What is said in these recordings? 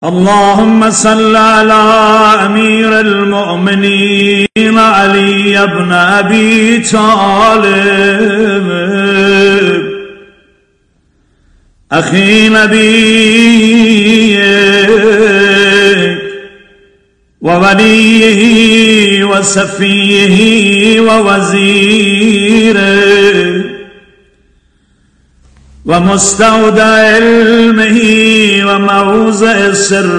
اللهم صل على أمير المؤمنين علي بن أبي طالب أخي نبيك ووليه وصفيه ووزيره ومستودع علمه وموضع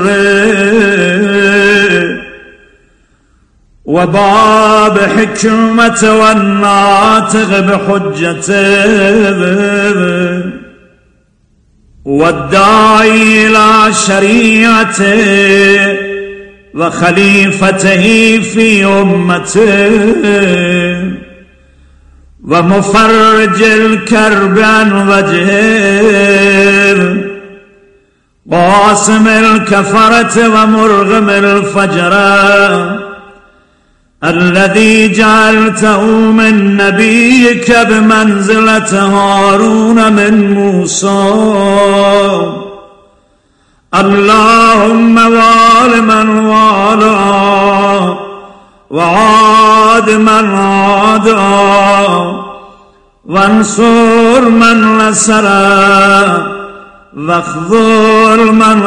سره وباب حكمة والناطق بحجته والداعي إلى شريعته وخليفته في أمته ومفرج الكرب عن وجهه قاسم الكفرة ومرغم الفجر الذي جعلته من نبيك بمنزلة هارون من موسى. اللهم وال من والاه وعاد من عاده وانصر من نصره واخذل من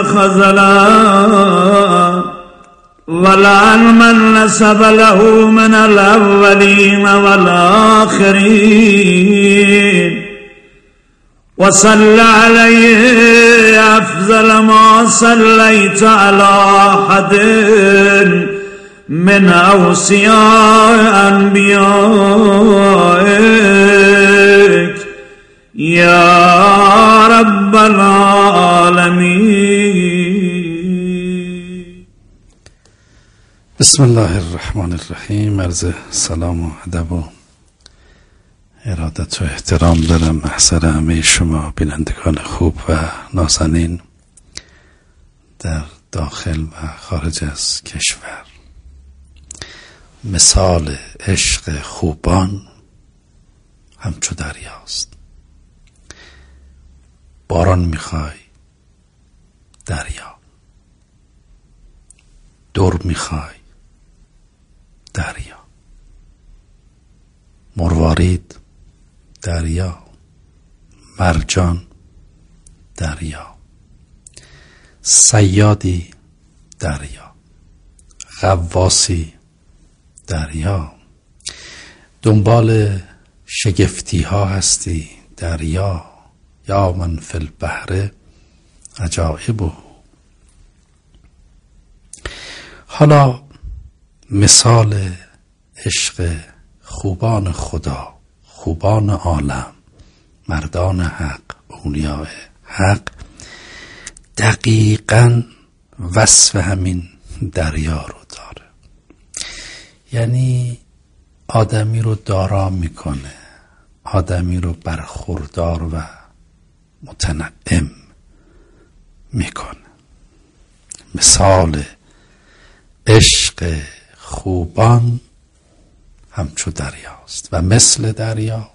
خذله ولعن من نسب له من الأولين والآخرين وصل عليه أفضل ما صليت على أحد من أوصياء أنبيائك يا رب العالمين. بسم الله الرحمن الرحیم. عرض سلام و ادب و ارادت و احترام دارم محضر همه شما بینندگان خوب و نازنین در داخل و خارج از کشور. مثال عشق خوبان همچو دریاست. باران میخوای دریا، دور میخوای دریا، مروارید دریا، مرجان دریا، صیادی دریا، غواصی دریا، دنبال شگفتی ها هستی دریا. یا من فی البحر عجائبه. حالا مثال عشق خوبان خدا، خوبان عالم، مردان حق، اولیاء حق، دقیقاً وصف همین دریا رو داره. یعنی آدمی رو دارا میکنه، آدمی رو برخوردار و متنعم میکنه. مثال عشق خوبان همچو دریاست و مثل دریا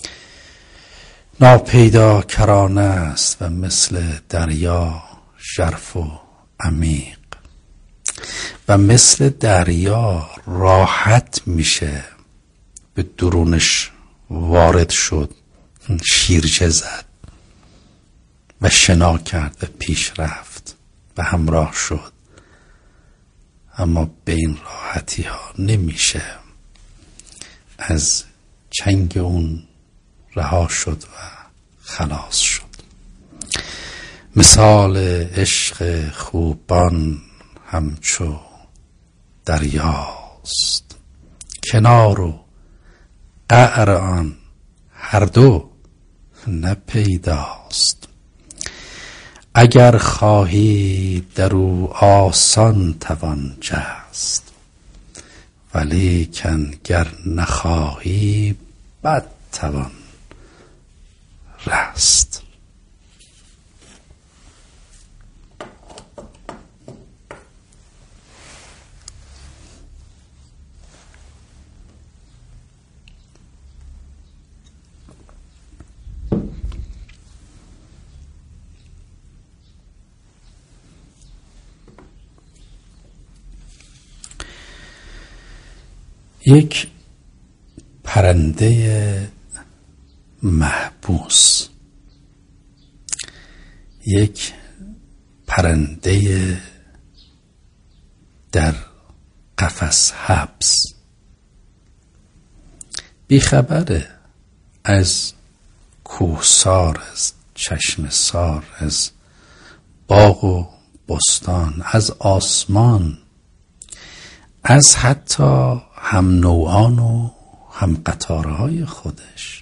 ناپیدا کرانه است و مثل دریا ژرف و عمیق و مثل دریا راحت میشه به درونش وارد شد، شیرجه زد و شنا کرد و پیش رفت و همراه شد. اما به این راحتی ها نمیشه از چنگ اون رها شد و خلاص شد. مثال عشق خوبان همچو دریاست، کنار و قعر آن هر دو نپیداست. اگر خواهی در او آسان توان جست، ولیکن گر نخواهی بد توان رست. یک پرنده محبوس، یک پرنده در قفس حبس، بیخبره از کوهسار، از چشمسار، از باغ و بستان، از آسمان، از حتی هم نوعان و هم قطارهای خودش.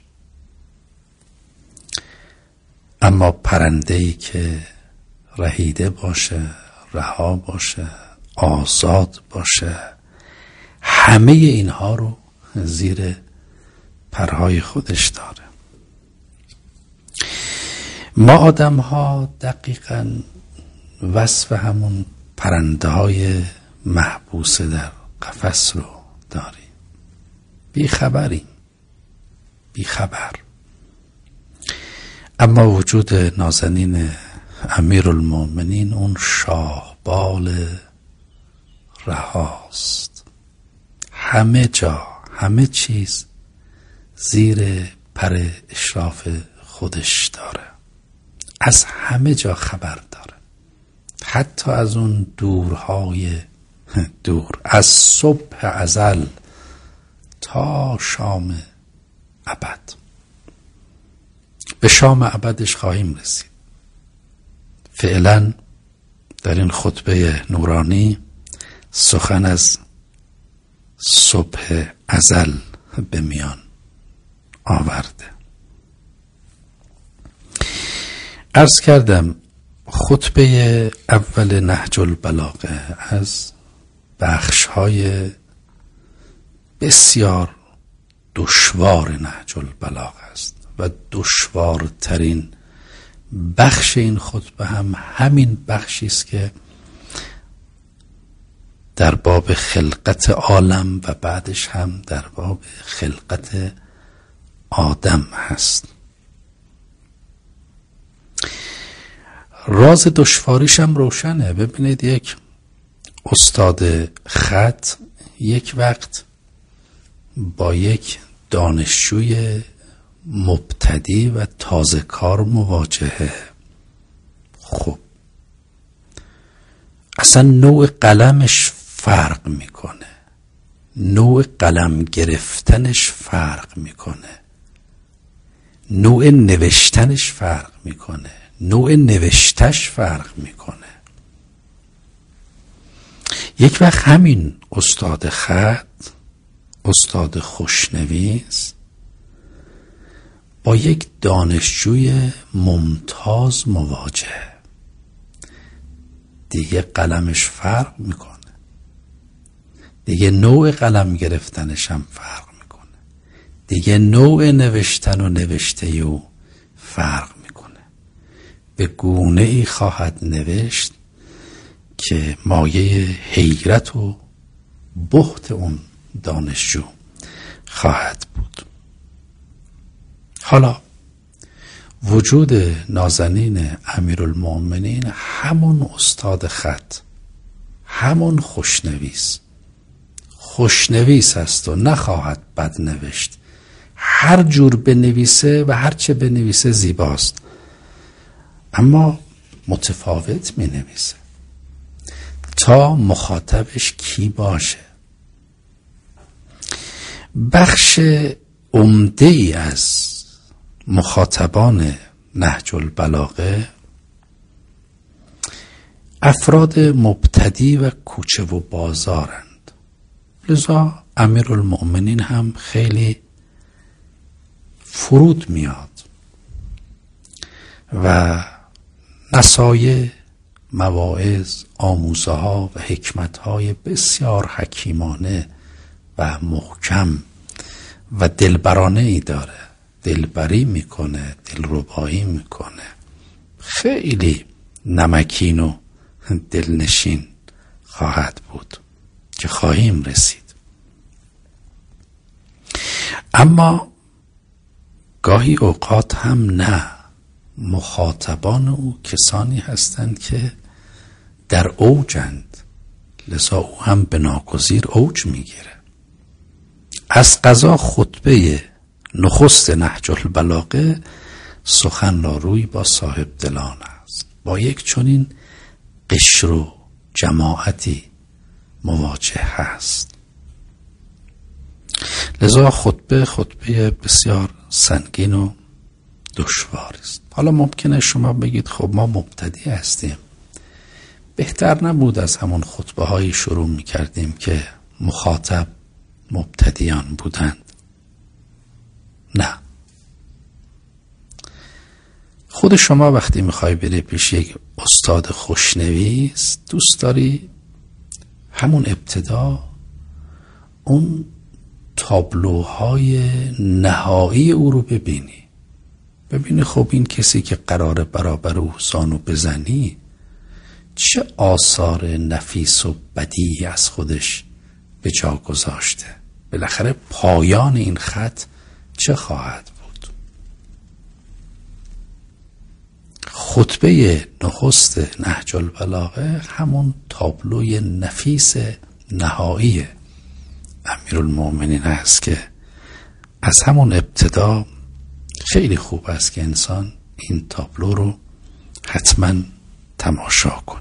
اما پرنده‌ای که رهیده باشه، رها باشه، آزاد باشه، همه اینها رو زیر پرهای خودش داره. ما آدم ها دقیقاً وصف همون پرنده های محبوس در قفس رو داریم. بیخبریم، بیخبر. اما وجود نازنین امیرالمومنین اون شاهبال رهاست. همه جا، همه چیز زیر پر اشراف خودش داره، از همه جا خبر داره، حتی از اون دورهای دور، از صبح ازل تا شام ابد. به شام ابدش خواهیم رسید. فعلا در این خطبه نورانی سخن از صبح ازل به میان آورده. عرض کردم خطبه اول نهج البلاغه از بخش‌های بسیار دشوار نهج البلاغه است و دشوارترین بخش این خطبه هم همین بخشی است که در باب خلقت عالم و بعدش هم در باب خلقت آدم هست. راز دشواریش هم روشنه. ببینید یک استاد خط یک وقت با یک دانشجوی مبتدی و تازه کار مواجهه. خب اصلا نوع قلمش فرق میکنه، نوع قلم گرفتنش فرق میکنه، نوع نوشتنش فرق میکنه، نوع نوشتش فرق میکنه. یک وقت همین استاد خط، استاد خوشنویس با یک دانشجوی ممتاز مواجه، دیگه قلمش فرق میکنه، دیگه نوع قلم گرفتنش هم فرق میکنه، دیگه نوع نوشتن و نوشته او فرق میکنه. به گونه ای خواهد نوشت که مایه حیرت و بهت اون دانشجو خواهد بود. حالا وجود نازنین امیرالمومنین همون استاد خط، همون خوشنویس است و نخواهد بد نوشت. هر جور بنویسه و هر چه بنویسه زیباست، اما متفاوت می نویسه تا مخاطبش کی باشه. بخش عمده ای از مخاطبان نهج البلاغه افراد مبتدی و کوچه و بازارند. لذا امیرالمومنین هم خیلی فرود میاد و نصایح، مواعظ، آموزه ها و حکمت های بسیار حکیمانه و محکم و دلبرانه ای داره. دلبری میکنه، دلربایی میکنه، خیلی نمکین و دلنشین خواهد بود که خواهیم رسید. اما گاهی اوقات هم نه، مخاطبان او کسانی هستند که در اوجند، لذا او هم به ناگزیر اوج میگیره. از قضا خطبه نخست نهج البلاغه سخن را روی با صاحب دلان است، با یک چنین قشر و جماعتی مواجه هست. لذا خطبه بسیار سنگین و دشواری است. حالا ممکنه شما بگید خب ما مبتدی هستیم، بهتر نبود از همون خطبه هایی شروع می کردیم که مخاطب مبتدیان بودند؟ نه. خود شما وقتی میخوای بری پیش یک استاد خوشنویس، دوست داری همون ابتدا اون تابلوهای نهایی او رو ببینی خب این کسی که قراره برابر او زانو بزنی چه آثار نفیس و بدیعی از خودش به جا گذاشته، بالاخره پایان این خط چه خواهد بود. خطبه نخست نهج البلاغه همون تابلوی نفیس نهایی امیرالمومنین است که از همون ابتدا خیلی خوب است که انسان این تابلو رو حتما تماشا کنه.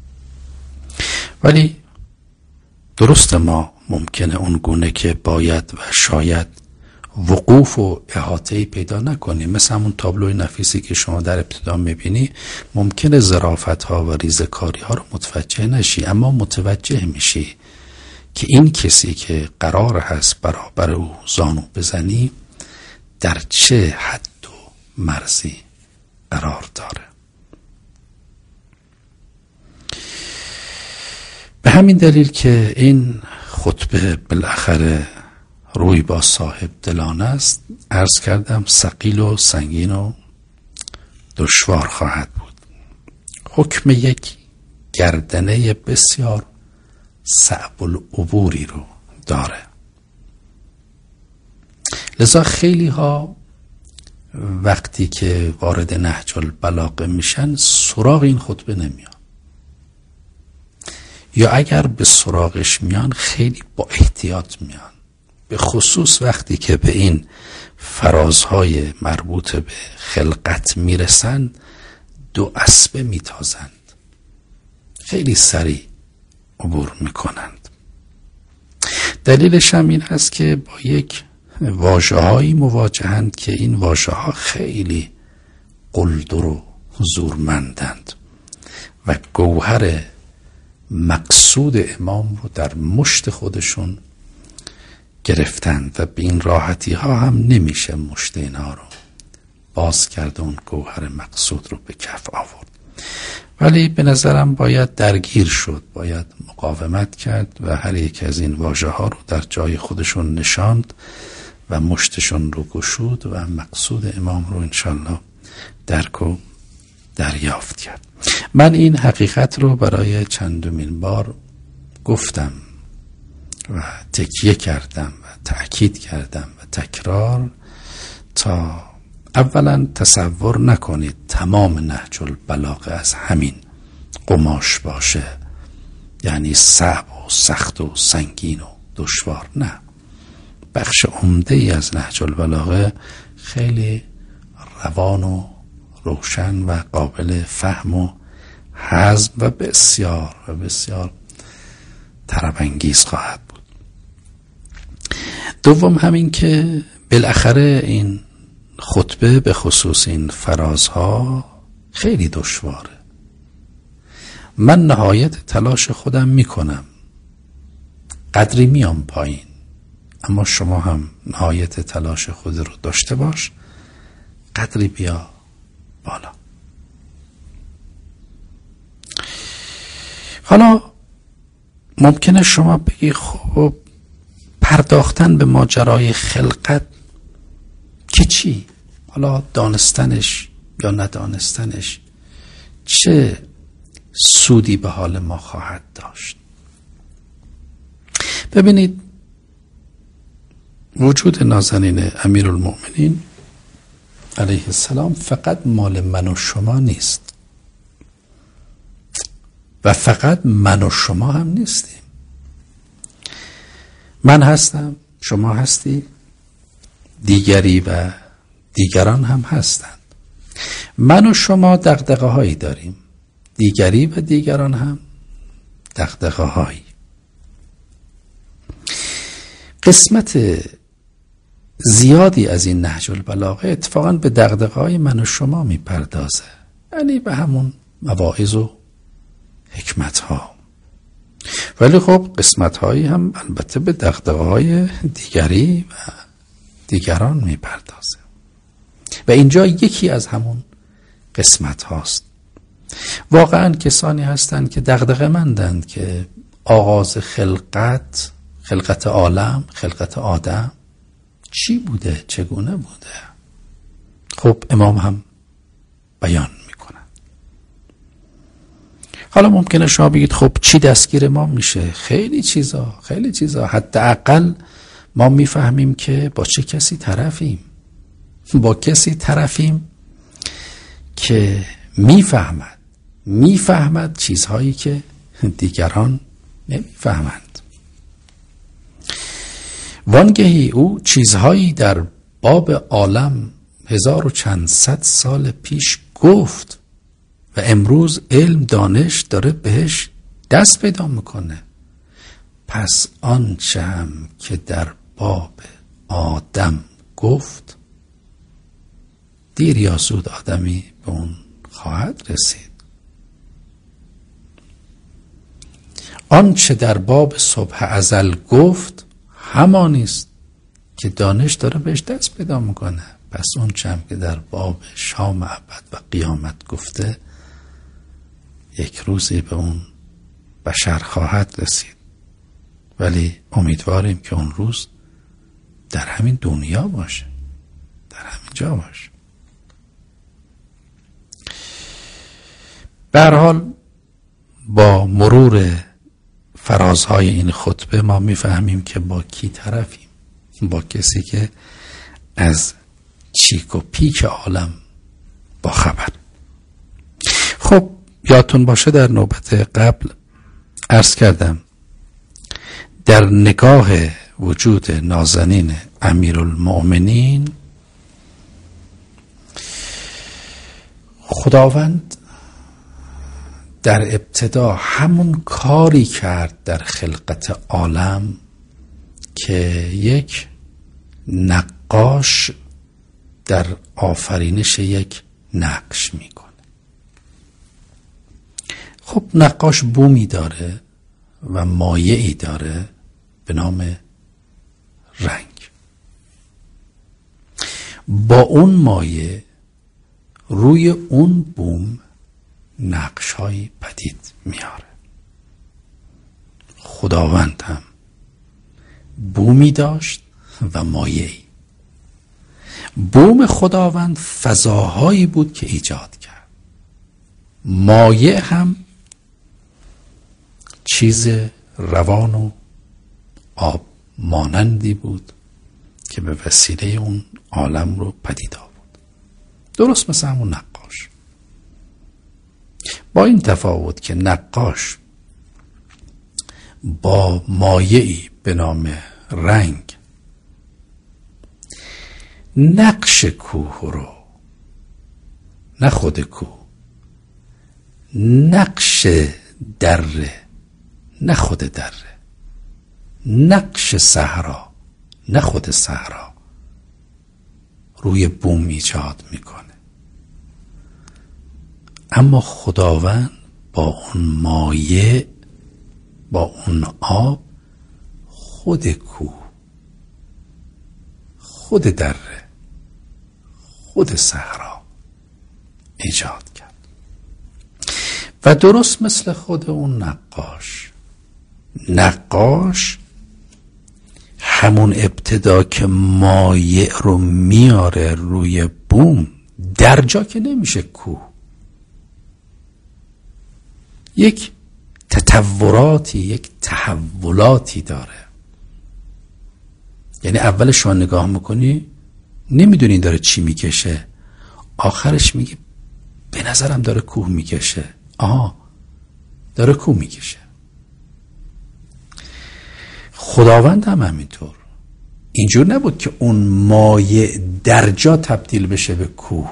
ولی درست ما ممکنه اون گونه که باید و شاید وقوف و احاطه‌ای پیدا نکنیم، مثل همون تابلوی نفیسی که شما در ابتدا میبینی ممکنه ظرافت‌ها و ریزکاری‌ها رو متوجه نشی، اما متوجه میشی که این کسی که قرار هست برابر او زانو بزنی در چه حد و مرزی قرار داره. به همین دلیل که این خطبه بالاخره روی با صاحب دلان است، عرض کردم ثقیل و سنگین و دشوار خواهد بود. حکم یک گردنه بسیار صعب العبوری رو داره. لذا خیلی ها وقتی که وارد نهج البلاغه میشن سراغ این خطبه نمیان، یا اگر به سراغش میان خیلی با احتیاط میان، به خصوص وقتی که به این فرازهای مربوط به خلقت میرسند دو اسبه میتازند، خیلی سریع عبور میکنند. دلیلش هم این هست که با یک واژه‌هایی مواجهند که این واژه‌ها خیلی قلدر و زورمندند و گوهر مقصود امام رو در مشت خودشون گرفتند و به این راحتی ها هم نمیشه مشت اینها رو باز کرد، اون گوهر مقصود رو به کف آورد. ولی به نظرم باید درگیر شد، باید مقاومت کرد و هر یک از این واژه ها رو در جای خودشون نشاند و مشتشون رو گشود و مقصود امام رو انشالله درک و دریافت کرد. من این حقیقت رو برای چندمین بار گفتم و تکیه کردم و تأکید کردم و تکرار، تا اولا تصور نکنید تمام نهج البلاغه از همین قماش باشه، یعنی صعب و سخت و سنگین و دشوار. نه، بخش عمده ای از نهج البلاغه خیلی روان و روشن و قابل فهم و هضم و بسیار و بسیار طرب‌انگیز خواهد بود. دوم همین که بالاخره این خطبه به خصوص این فرازها خیلی دشواره. من نهایت تلاش خودم میکنم، قدری میام پایین، اما شما هم نهایت تلاش خود رو داشته باش، قدری بیا بالا. حالا ممکنه شما بگی خب پرداختن به ماجرای خلقت که چی؟ حالا دانستنش یا ندانستنش چه سودی به حال ما خواهد داشت؟ ببینید، وجود نازنین امیرالمومنین علیه السلام فقط مال من و شما نیست و فقط من و شما هم نیستیم. من هستم، شما هستی، دیگری و دیگران هم هستند. من و شما دغدغه هایی داریم، دیگری و دیگران هم دغدغه هایی. قسمت زیادی از این نهج البلاغه اتفاقا به دغدغه های من و شما میپردازه، یعنی به همون مواعظ و حکمت ها. ولی خب قسمت هایی هم البته به دغدغه های دیگری و دیگران میپردازه و اینجا یکی از همون قسمت هاست. واقعا کسانی هستند که دغدغه مندند که آغاز خلقت عالم، خلقت آدم چی بوده، چگونه بوده. خب امام هم بیان میکنن. حالا ممکنه شما بگید خب چی دستگیر ما میشه؟ خیلی چیزا. حداقل ما میفهمیم که با چه کسی طرفیم، با کسی طرفیم که میفهمد چیزهایی که دیگران نمیفهمند. وانگهی او چیزهایی در باب عالم 1400 سال پیش گفت و امروز علم دانش داره بهش دست پیدا میکنه. پس آنچه هم که در باب آدم گفت، دیر یا زود آدمی به اون خواهد رسید. آنچه در باب صبح ازل گفت همانیست که دانش داره بهش دست پیدا میکنه. پس اون چم که در باب شام ابد و قیامت گفته، یک روزی به اون بشر خواهد رسید. ولی امیدواریم که اون روز در همین دنیا باشه، در همین جا باشه. به هر حال با مرور فرازهای این خطبه ما میفهمیم که با کی طرفیم، با کسی که از چیک و پیک عالم با خبر. خب یادتون باشه در نوبت قبل عرض کردم در نگاه وجود نازنین امیرالمؤمنین، خداوند در ابتدا همون کاری کرد در خلقت عالم که یک نقاش در آفرینش یک نقش میکنه. خب نقاش بومی داره و مایعی داره به نام رنگ. با اون مایع روی اون بوم نقش‌هایی پدید میاره. خداوند هم بومی داشت و مایعی. بوم خداوند فضاهایی بود که ایجاد کرد. مایع هم چیز روان و آب مانندی بود که به وسیله اون عالم رو پدید آورد. درست مثل همون نقاش، با این تفاوت که نقاش با مایعی به نام رنگ نقش کوه رو، نه خود کوه، نقش دره نه خود دره، نقش صحرا نه خود صحرا، روی بوم ایجاد میکنه. اما خداوند با اون مایع، با اون آب، خود کوه، خود دره، خود صحرا ایجاد کرد. و درست مثل خود اون نقاش همون ابتدا که مایع رو میاره روی بوم، در جا که نمیشه کوه، یک تطوراتی، یک تحولاتی داره. یعنی اول شما نگاه میکنی نمیدونی داره چی میکشه، آخرش میگی به نظرم داره کوه میکشه. داره کوه میکشه. خداوند هم همینطور اینجور نبود که اون مایع در جا تبدیل بشه به کوه،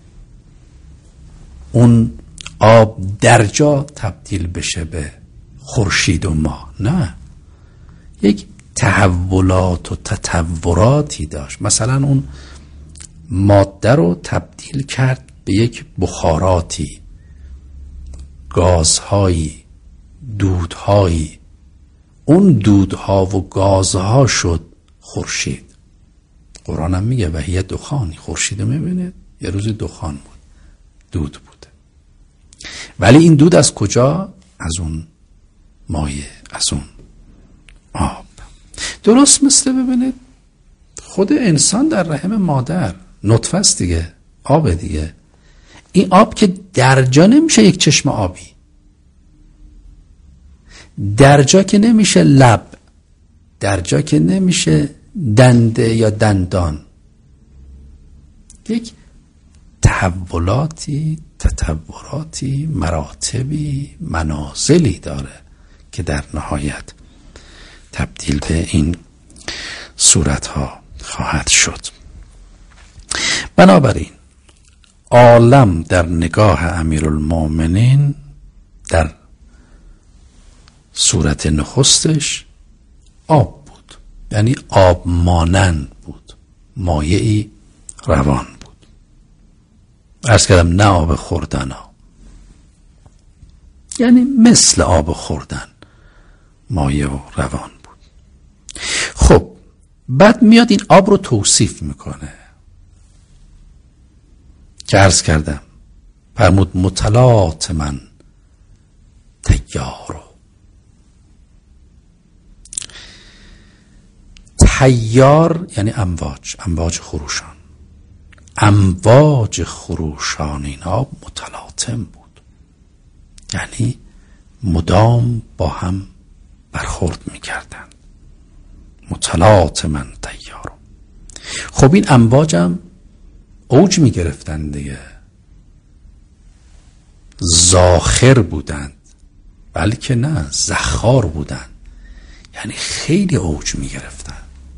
اون آب در جا تبدیل بشه به خورشید و ماه. نه، یک تحولات و تطوراتی داشت. مثلا اون ماده رو تبدیل کرد به یک بخاراتی، گازهایی، دودهایی. اون دودها و گازها شد خورشید. قرآن هم میگه و هی دخانی. خورشید رو میبینید یه روز دخان بود، دود بوده. ولی این دود از کجا؟ از اون مایع، از اون آب. درست مثل ببینید خود انسان در رحم مادر نطفه است دیگه، آب دیگه. این آب که درجا نمیشه یک چشم آبی، درجا که نمیشه لب، درجا که نمیشه دنده یا دندان. یک تحولاتی، تطوراتی، مراتبی، منازلی داره که در نهایت تبدیل به این صورتها خواهد شد. بنابراین عالم در نگاه امیرالمومنین در صورت نخستش آب بود، یعنی آب مانند بود، مایعی روان بود. عرض کردم نه آب خوردن ها، یعنی مثل آب خوردن، مایع و روان بود. خب بعد میاد این آب رو توصیف میکنه که عرض کردم فرمود متلات من تیارو. تیار یعنی امواج، امواج خروشان. امواج خروشان این آب متلاطم بود، یعنی مدام با هم برخورد میکردن. متلاطم تیارو. خب این امواج هم اوج میگرفتن دیگه، زاخر بودند، بلکه نه زخار بودند، یعنی خیلی اوج میگرفتن.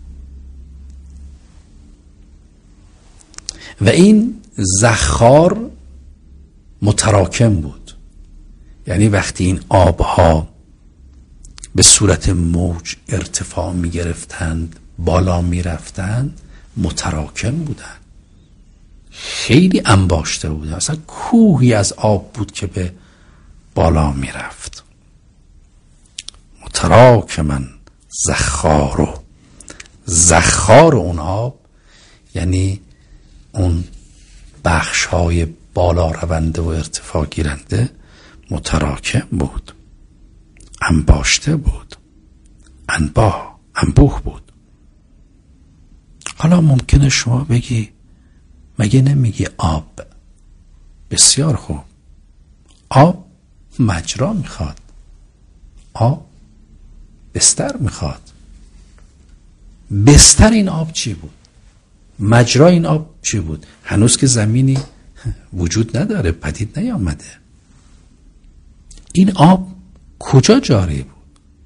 و این زخار متراکم بود، یعنی وقتی این آبها به صورت موج ارتفاع می گرفتند، بالا می رفتند، متراکم بودند، خیلی انباشته بودند. اصلا کوهی از آب بود که به بالا می رفت. متراکما زخارو. زخار اون آب یعنی اون بخش های بالا رونده و ارتفاع گیرنده متراکم بود، انباشته بود، انبوه بود. حالا ممکنه شما بگی مگه نمیگی آب؟ بسیار خوب. آب مجرا میخواد، آب بستر میخواد. بستر این آب چی بود؟ مجرا این آب چی بود؟ هنوز که زمینی وجود نداره، پدید نیامده. این آب کجا جاری بود؟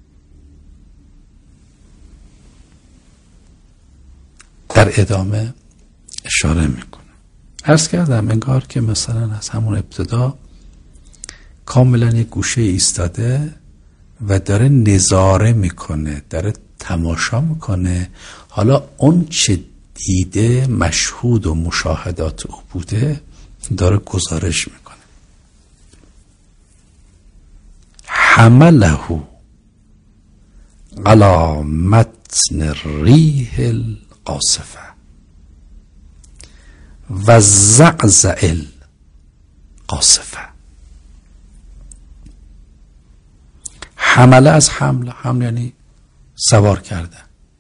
در ادامه اشاره میکنه. عرض کردم انگار که مثلا از همون ابتدا کاملا یک گوشه ایستاده و داره نظاره میکنه، داره تماشا میکنه. حالا اون چه دیده، مشهود و مشاهدات او بوده داره گزارش میکنه. حمله علی متن الریح القاصفه و زعزع القاصفه. حمله از حمل یعنی سوار کرده.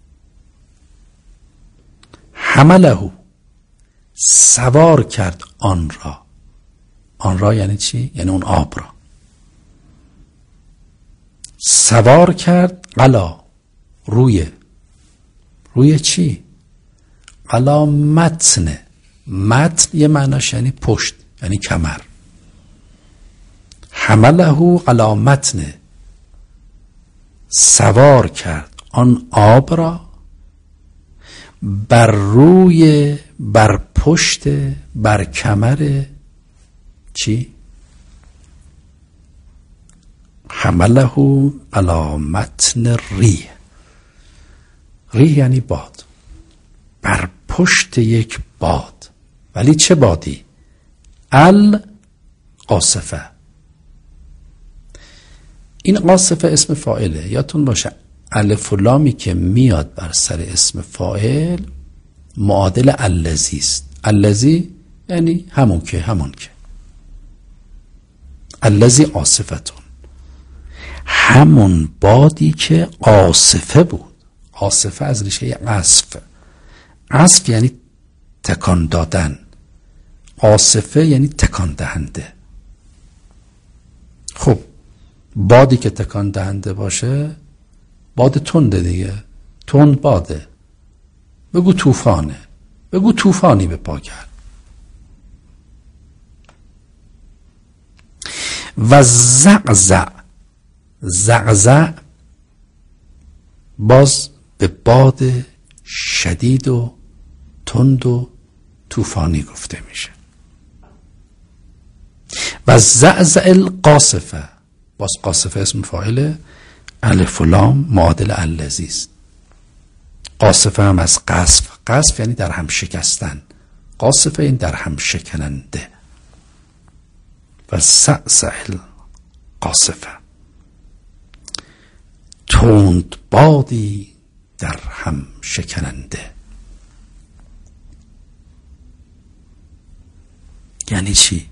حمله سوار کرد آن را. آن را یعنی چی؟ یعنی اون آب را سوار کرد. علا روی چی؟ علا متن. متن یه معناش یعنی پشت، یعنی کمر. حمله علا متن سوار کرد آن آب را بر روی، بر پشت، بر کمر چی؟ حمله علی متن ریح. ریح یعنی باد. بر پشت یک باد. ولی چه بادی؟ القاصفه. این قاصفه اسم فاعله. یادتون باشه الف و لامی که میاد بر سر اسم فاعل معادل الذی است. الذی یعنی همون که الذی عاصفتون، همون بادی که عاصفه بود. عاصفه از ریشه عصف. عصف یعنی تکان دادن، عاصفه یعنی تکان دهنده. خب بادی که تکان دهنده باشه باد تنده دیگه، تند باده. بگو طوفانه، بگو طوفانی به پا کرد. و زعزع، زعزع باز به باد شدید و تند و طوفانی گفته میشه. و زعزع القاصفه، باز قاصفه اسم فاعله، الف و لام معادل الذی است. قاصفه هم از قصف. قصف یعنی در هم شکستن، قاصفه این در هم شکننده. و زعزع القاصفه، تند بادی در هم شکننده. یعنی چی؟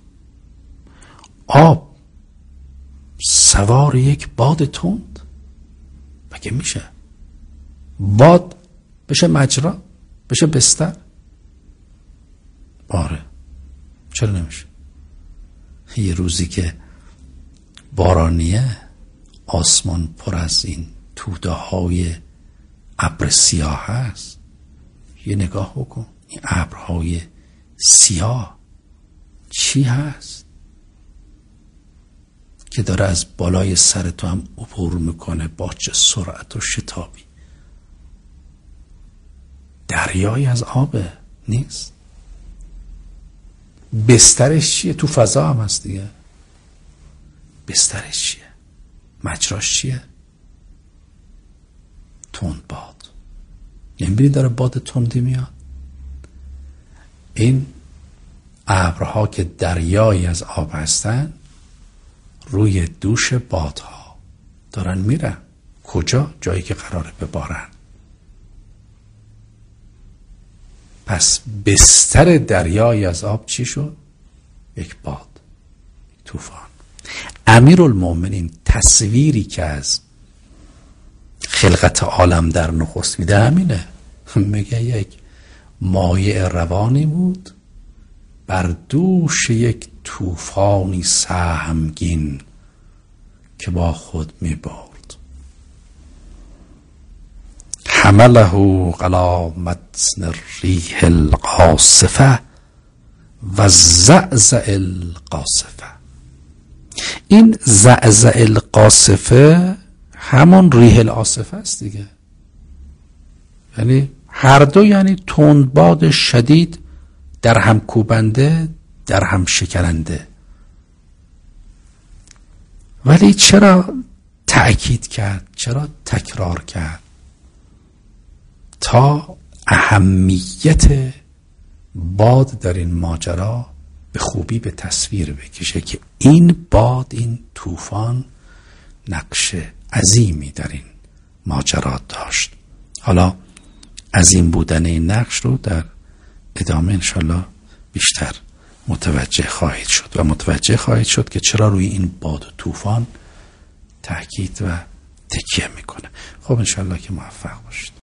آب سوار یک باد تند مگه میشه؟ باد بشه مجرا، بشه بستر؟ آره، چرا نمیشه؟ یه روزی که بارانیه، آسمان پر از این توده های ابر سیاه هست، یه نگاه بکن این ابرهای سیاه چی هست که داره از بالای سر تو هم عبور میکنه با چه سرعت و شتابی. دریایی از آب نیست. بسترش چیه؟ تو فضا هم هست دیگه. بسترش چیه؟ مجراش چیه؟ تند باد. یعنی بینی داره باد تندی میاد. این ابرها که دریایی از آب هستن روی دوش بادها دارن میرن. کجا؟ جایی که قراره ببارن. پس بستر دریایی از آب چی شد؟ یک باد، یک طوفان. امیرالمومنین تصویری که از خلقت عالم در نخست میده همینه. میگه یک مایع روانی بود بر دوش یک طوفانی سهمگین که با خود میبرد. حمله علی متن الریح القاصفه و زعزع القاصفه. این زعزع القاصفه همون ریح العاصفه است دیگه. یعنی هر دو یعنی تندباد شدید در هم کوبنده، در هم شکننده. ولی چرا تأکید کرد؟ چرا تکرار کرد؟ تا اهمیت باد در این ماجرا به خوبی به تصویر بکشه که این باد، این طوفان نقش عظیمی در این ماجرا داشت. حالا عظیم بودن این نقش رو در ادامه انشالله بیشتر متوجه خواهید شد و متوجه خواهید شد که چرا روی این باد و طوفان تأکید و تکیه میکنه. خب انشالله که موفق باشید.